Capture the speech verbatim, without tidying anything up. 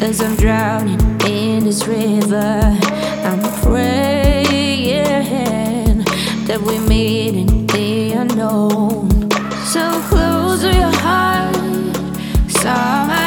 As I'm drowning in this river, I'm praying that we meet in the unknown. So close to your heart, somehow